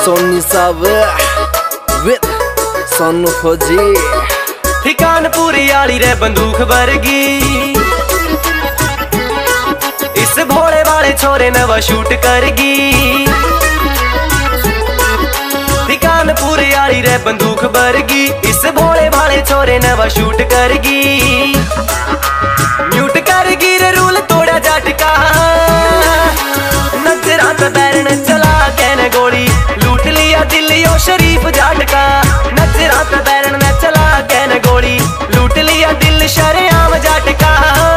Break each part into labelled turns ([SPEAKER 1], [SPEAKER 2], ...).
[SPEAKER 1] सोनी साहब विद सोनू फौजी
[SPEAKER 2] ठिकान पूरी आली रे बंदूक वर्गी इस भोले वाले छोरे नवा शूट करगी। ठिकान पूरी आली रे बंदूक वर्गी इस भोले वाले छोरे नवा शूट करगी। म्यूट करगी रे रूल तोड़ा जाटका नजरा पे बैरन चला कहने गोली लूट लिया दिल यो शरीफ जाटका। नजरा पे बैरन ने चला कहने गोली लूट लिया दिल शरेआम जाटका।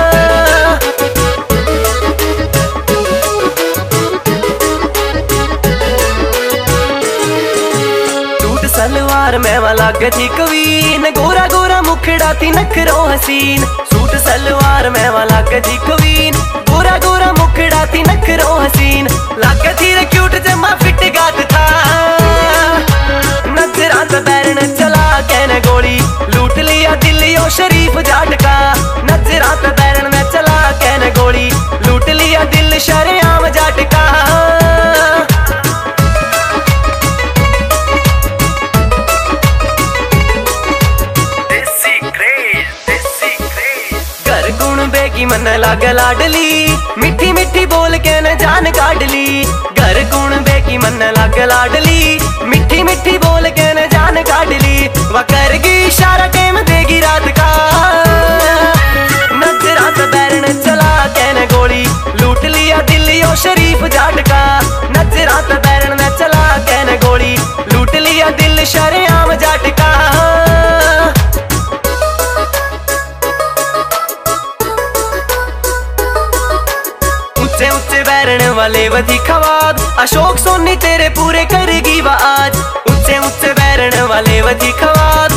[SPEAKER 2] सूट सलवार में वाला गजी कवीन गोरा गोरा मुखड़ा थी नखरो हसीन। सूट सलवार में वाला गजी कवीन गोरा गोरा मुखड़ा थी नखरो हसीन। लाग थी रे क्यूट जमा फिट गात था नजरा पे बैरन चला कहने गोली लूट लिया दिल यो शरीफ जाटका। नजरा पे बैरन में चला कहने गोली लूट लिया दिल शरेआम जाटका। घर गुण बेगी मन लाग लाडली मिठी मिठी बोल के न जान काट ली। घर गुण बेगी मन लाग लाडली मिठी मिठी बोल के न जान काट ली। वह करगी इशारा टेम देगी रात का नजरा पे बैरन चला कहने गोली लूट लिया दिल यो शरीफ जाटका। नजरा पे बैरन ने चला कहने गोली लूट लिया दिल शरेआम जाटका। ऊंचे ऊंचे बैरन वाले वधी खवाद अशोक सोनी तेरे पूरे करेगी आज। ऊंचे ऊंचे बैरन वाले वधी खवाद